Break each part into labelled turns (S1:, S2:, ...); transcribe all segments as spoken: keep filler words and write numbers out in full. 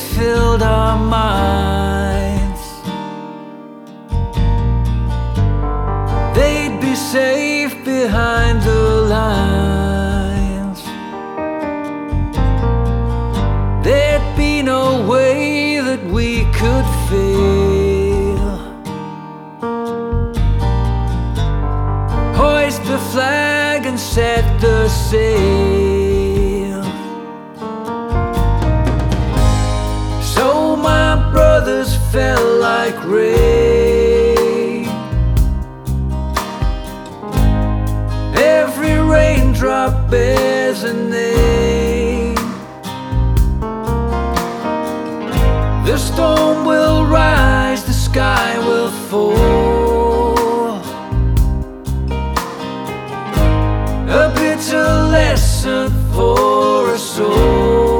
S1: filled our minds. They'd be safe behind the lines. There'd be no way that we could fail. Hoist the flag and set the sail. So my brothers fell like rain. Every raindrop bears a name. The storm will rise, the sky will fall. A bitter lesson for us all.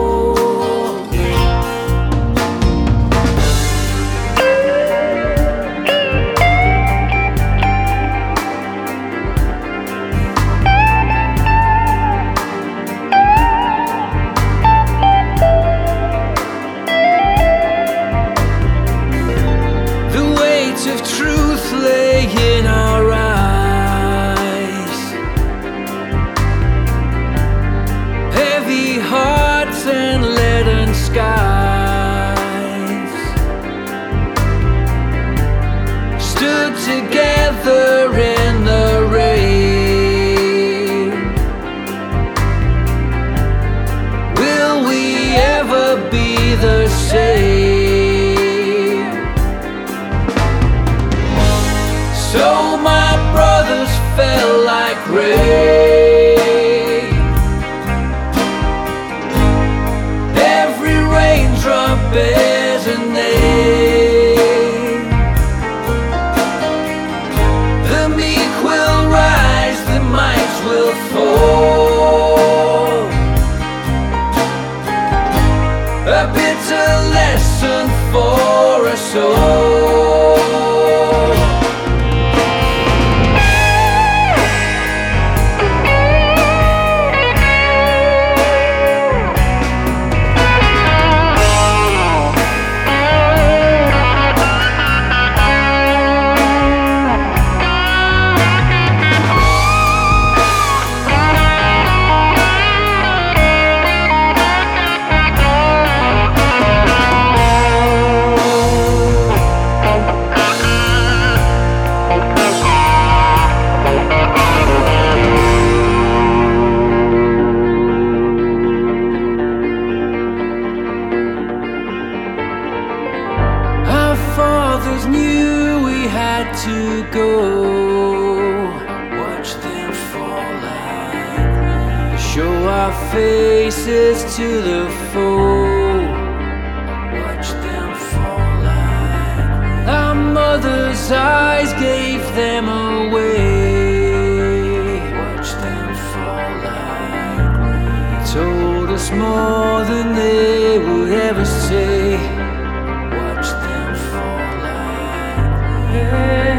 S1: Of truth lay in our eyes. Heavy hearts and leaden skies stood together in the rain. Will we ever be the same? So my brothers fell like rain. Every raindrop bears a name. The meek will rise, the might will fall. A bitter lesson for us all. Fathers knew we had to go. Watch them fall like rain. Show our faces to the foe. Watch them fall like rain. Our mother's eyes gave them away. Watch them fall like rain. Told us more than they would ever say. Watch them fall like rain.